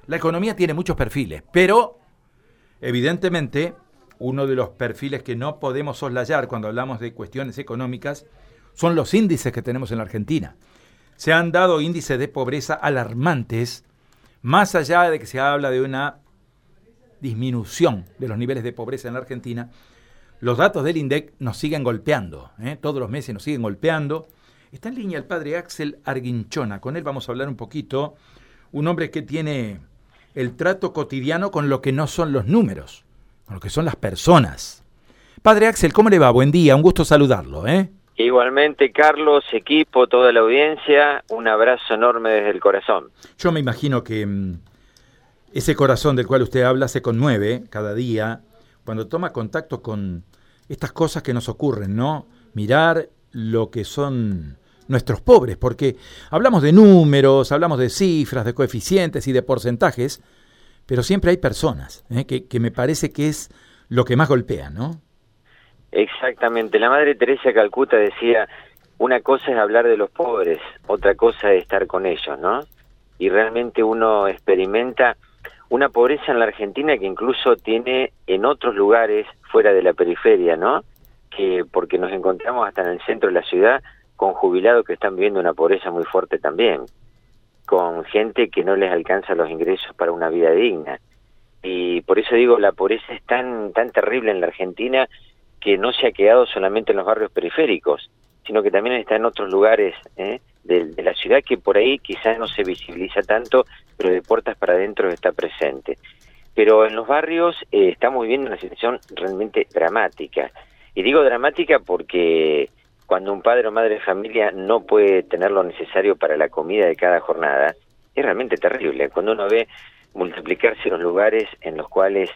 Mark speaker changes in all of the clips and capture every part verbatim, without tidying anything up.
Speaker 1: La economía tiene muchos perfiles, pero evidentemente uno de los perfiles que no podemos soslayar cuando hablamos de cuestiones económicas son los índices que tenemos en la Argentina. Se han dado índices de pobreza alarmantes, más allá de que se habla de una disminución de los niveles de pobreza en la Argentina. Los datos del INDEC nos siguen golpeando, ¿eh? Todos los meses nos siguen golpeando. Está en línea el padre Axel Arguinchona, con él vamos a hablar un poquito, un hombre que tiene el trato cotidiano con lo que no son los números, con lo que son las personas. Padre Axel, ¿cómo le va? Buen día, un gusto saludarlo, ¿eh?
Speaker 2: Igualmente, Carlos, equipo, toda la audiencia, un abrazo enorme desde el corazón.
Speaker 1: Yo me imagino que mmm, ese corazón del cual usted habla se conmueve cada día cuando toma contacto con estas cosas que nos ocurren, ¿no? Mirar lo que son nuestros pobres, porque hablamos de números, hablamos de cifras, de coeficientes y de porcentajes, pero siempre hay personas, ¿eh? que, que me parece que es lo que más golpea, ¿no?
Speaker 2: Exactamente. La Madre Teresa de Calcuta decía, una cosa es hablar de los pobres, otra cosa es estar con ellos, ¿no? Y realmente uno experimenta una pobreza en la Argentina que incluso tiene en otros lugares fuera de la periferia, ¿no? Que porque nos encontramos hasta en el centro de la ciudad con jubilados que están viviendo una pobreza muy fuerte también, con gente que no les alcanza los ingresos para una vida digna. Y por eso digo, la pobreza es tan tan terrible en la Argentina que no se ha quedado solamente en los barrios periféricos, sino que también está en otros lugares ¿eh? de, de la ciudad que por ahí quizás no se visibiliza tanto, pero de puertas para adentro está presente. Pero en los barrios eh, estamos viviendo una situación realmente dramática. Y digo dramática porque cuando un padre o madre de familia no puede tener lo necesario para la comida de cada jornada, es realmente terrible. Cuando uno ve multiplicarse los lugares en los cuales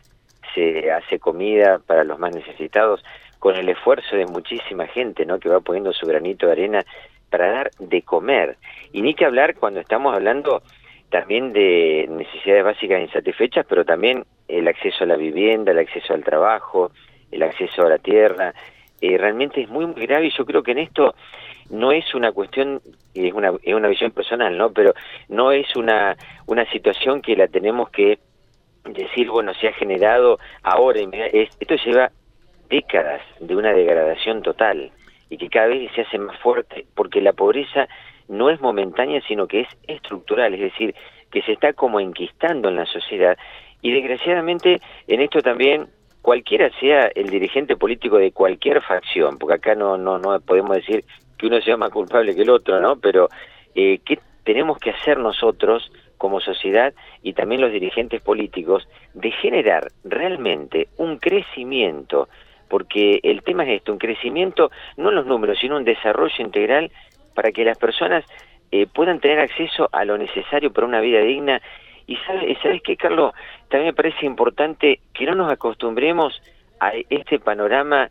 Speaker 2: se hace comida para los más necesitados, con el esfuerzo de muchísima gente, ¿no? Que va poniendo su granito de arena para dar de comer. Y ni que hablar cuando estamos hablando también de necesidades básicas insatisfechas, pero también el acceso a la vivienda, el acceso al trabajo, el acceso a la tierra. Eh, realmente es muy, muy grave, y yo creo que en esto no es una cuestión, es una, es una visión personal, ¿no? Pero no es una, una situación que la tenemos que decir, bueno, se ha generado ahora, es, esto lleva décadas de una degradación total y que cada vez se hace más fuerte, porque la pobreza no es momentánea, sino que es estructural, es decir, que se está como enquistando en la sociedad. Y desgraciadamente en esto también, cualquiera sea el dirigente político de cualquier facción, porque acá no no no podemos decir que uno sea más culpable que el otro, ¿no? Pero eh, ¿qué tenemos que hacer nosotros como sociedad y también los dirigentes políticos de generar realmente un crecimiento? Porque el tema es esto, un crecimiento no en los números, sino un desarrollo integral para que las personas eh, puedan tener acceso a lo necesario para una vida digna. Y ¿sabes, ¿sabes qué, Carlos? También me parece importante que no nos acostumbremos a este panorama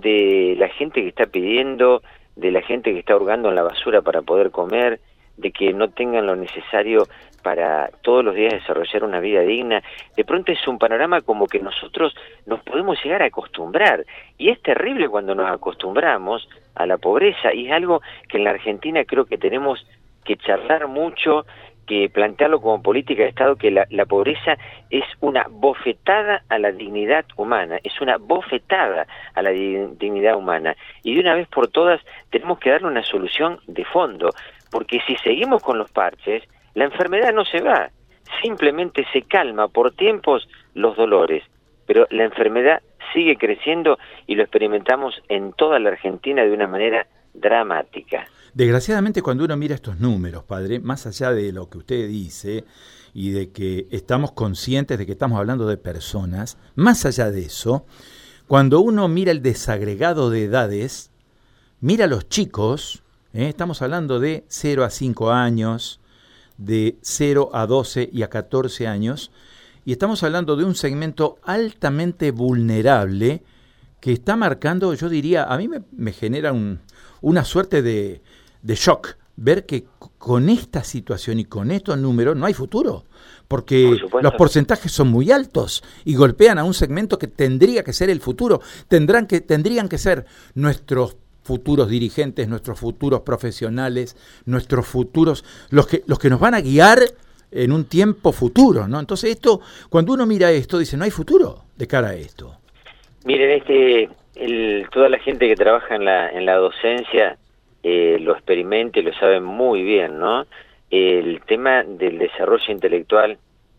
Speaker 2: de la gente que está pidiendo, de la gente que está hurgando en la basura para poder comer, de que no tengan lo necesario para todos los días desarrollar una vida digna. De pronto es un panorama como que nosotros nos podemos llegar a acostumbrar, y es terrible cuando nos acostumbramos a la pobreza, y es algo que en la Argentina creo que tenemos que charlar mucho, que plantearlo como política de Estado, que la, la pobreza es una bofetada a la dignidad humana, es una bofetada a la di- dignidad humana, y de una vez por todas tenemos que darle una solución de fondo, porque si seguimos con los parches, la enfermedad no se va, simplemente se calma por tiempos los dolores, pero la enfermedad sigue creciendo y lo experimentamos en toda la Argentina de una manera dramática.
Speaker 1: Desgraciadamente, cuando uno mira estos números, padre, más allá de lo que usted dice y de que estamos conscientes de que estamos hablando de personas, más allá de eso, cuando uno mira el desagregado de edades, mira a los chicos, ¿eh? Estamos hablando de cero a cinco años, de cero a doce y a catorce años, y estamos hablando de un segmento altamente vulnerable que está marcando, yo diría, a mí me, me genera un, una suerte de, de shock ver que con esta situación y con estos números no hay futuro, porque
Speaker 2: Por
Speaker 1: los porcentajes son muy altos y golpean a un segmento que tendría que ser el futuro, tendrán que, tendrían que ser nuestros futuros dirigentes, nuestros futuros profesionales, nuestros futuros, los que, los que nos van a guiar en un tiempo futuro, ¿no? Entonces esto, cuando uno mira esto, dice, no hay futuro de cara a esto.
Speaker 2: Miren, este, el, toda la gente que trabaja en la, en la docencia eh, lo experimenta y lo sabe muy bien, ¿no? El tema del desarrollo intelectual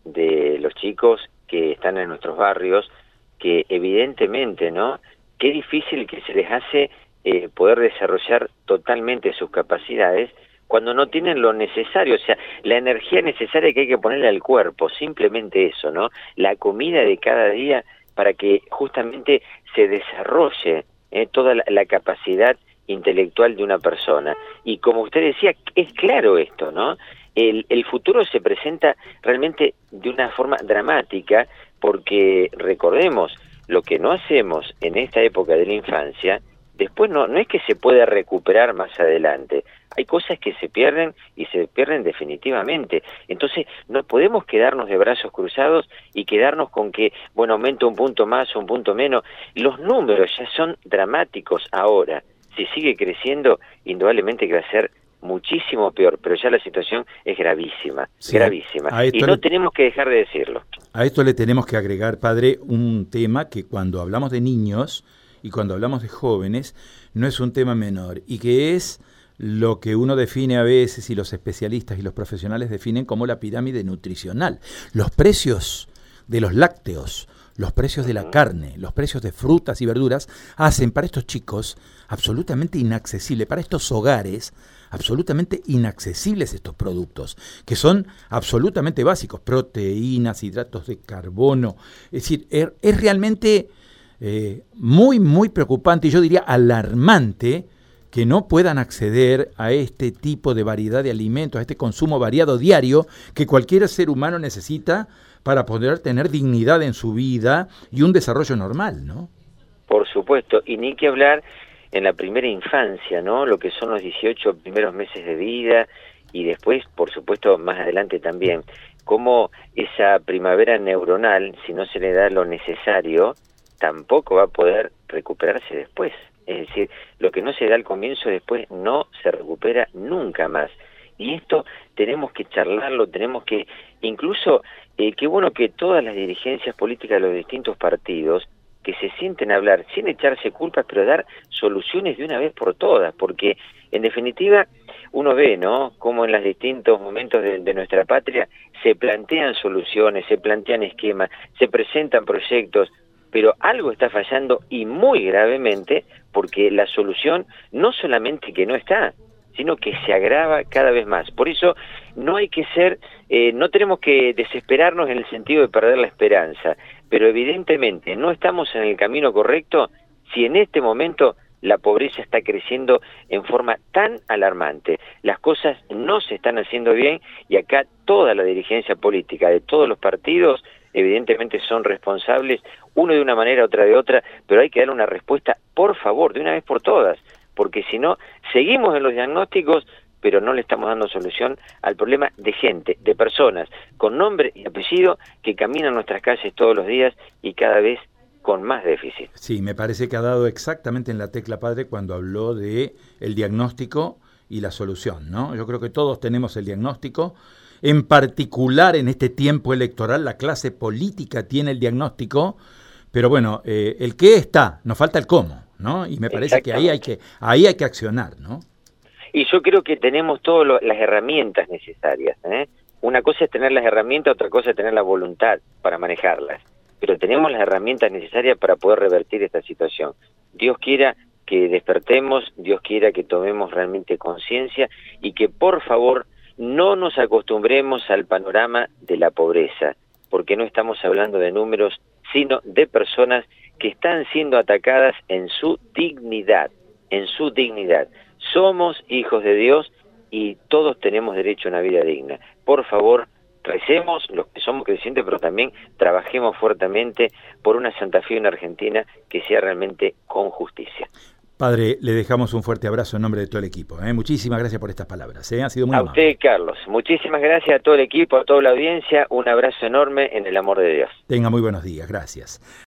Speaker 2: de los chicos que están en nuestros barrios, que evidentemente, ¿no? Qué difícil que se les hace eh, poder desarrollar totalmente sus capacidades cuando no tienen lo necesario, o sea, la energía necesaria que hay que ponerle al cuerpo, simplemente eso, ¿no? La comida de cada día para que justamente se desarrolle eh, toda la, la capacidad intelectual de una persona. Y como usted decía, es claro esto, ¿no? El, el futuro se presenta realmente de una forma dramática, porque recordemos, lo que no hacemos en esta época de la infancia, después no, no es que se pueda recuperar más adelante. Hay cosas que se pierden y se pierden definitivamente. Entonces no podemos quedarnos de brazos cruzados y quedarnos con que, bueno, aumenta un punto más o un punto menos. Los números ya son dramáticos ahora. Si sigue creciendo, indudablemente que va a ser muchísimo peor, pero ya la situación es gravísima, sí, gravísima. Y no le, tenemos que dejar de decirlo.
Speaker 1: A esto le tenemos que agregar, padre, un tema que cuando hablamos de niños y cuando hablamos de jóvenes, no es un tema menor, y que es lo que uno define a veces, y los especialistas y los profesionales definen como la pirámide nutricional. Los precios de los lácteos, los precios de la carne, los precios de frutas y verduras hacen para estos chicos absolutamente inaccesible, para estos hogares absolutamente inaccesibles estos productos, que son absolutamente básicos, proteínas, hidratos de carbono. Es decir, es, es realmente eh, muy, muy preocupante, y yo diría alarmante, que no puedan acceder a este tipo de variedad de alimentos, a este consumo variado diario que cualquier ser humano necesita para poder tener dignidad en su vida y un desarrollo normal, ¿no?
Speaker 2: Por supuesto, y ni que hablar en la primera infancia, ¿no? Lo que son los dieciocho primeros meses de vida, y después, por supuesto, más adelante también, cómo esa primavera neuronal, si no se le da lo necesario, tampoco va a poder recuperarse después. Es decir, lo que no se da al comienzo después no se recupera nunca más. Y esto tenemos que charlarlo, tenemos que, incluso, eh, qué bueno que todas las dirigencias políticas de los distintos partidos que se sienten a hablar sin echarse culpas, pero dar soluciones de una vez por todas, porque en definitiva uno ve, ¿no?, cómo en los distintos momentos de, de nuestra patria se plantean soluciones, se plantean esquemas, se presentan proyectos, pero algo está fallando, y muy gravemente, porque la solución no solamente que no está, sino que se agrava cada vez más. Por eso no hay que ser, eh, no tenemos que desesperarnos en el sentido de perder la esperanza, pero evidentemente no estamos en el camino correcto si en este momento la pobreza está creciendo en forma tan alarmante. Las cosas no se están haciendo bien, y acá toda la dirigencia política de todos los partidos evidentemente son responsables, uno de una manera, otra de otra, pero hay que darle una respuesta, por favor, de una vez por todas, porque si no, seguimos en los diagnósticos, pero no le estamos dando solución al problema de gente, de personas, con nombre y apellido, que caminan nuestras calles todos los días y cada vez con más déficit.
Speaker 1: Sí, me parece que ha dado exactamente en la tecla, padre, cuando habló de el diagnóstico y la solución, ¿no? Yo creo que todos tenemos el diagnóstico. En particular en este tiempo electoral la clase política tiene el diagnóstico, pero bueno, eh, el qué está, nos falta el cómo, ¿no? Y me parece que ahí hay que ahí hay que accionar, ¿no?
Speaker 2: Y yo creo que tenemos todas las herramientas necesarias, ¿eh? Una cosa es tener las herramientas, otra cosa es tener la voluntad para manejarlas, pero tenemos las herramientas necesarias para poder revertir esta situación. Dios quiera que despertemos, Dios quiera que tomemos realmente conciencia, y que por favor no nos acostumbremos al panorama de la pobreza, porque no estamos hablando de números, sino de personas que están siendo atacadas en su dignidad, en su dignidad. Somos hijos de Dios y todos tenemos derecho a una vida digna. Por favor, recemos los que somos creyentes, pero también trabajemos fuertemente por una Santa Fe en Argentina que sea realmente con justicia.
Speaker 1: Padre, le dejamos un fuerte abrazo en nombre de todo el equipo. ¿eh? Muchísimas gracias por estas palabras. ¿eh? Ha sido muy
Speaker 2: amable. A usted, Carlos. Muchísimas gracias a todo el equipo, a toda la audiencia. Un abrazo enorme en el amor de Dios.
Speaker 1: Tenga muy buenos días. Gracias.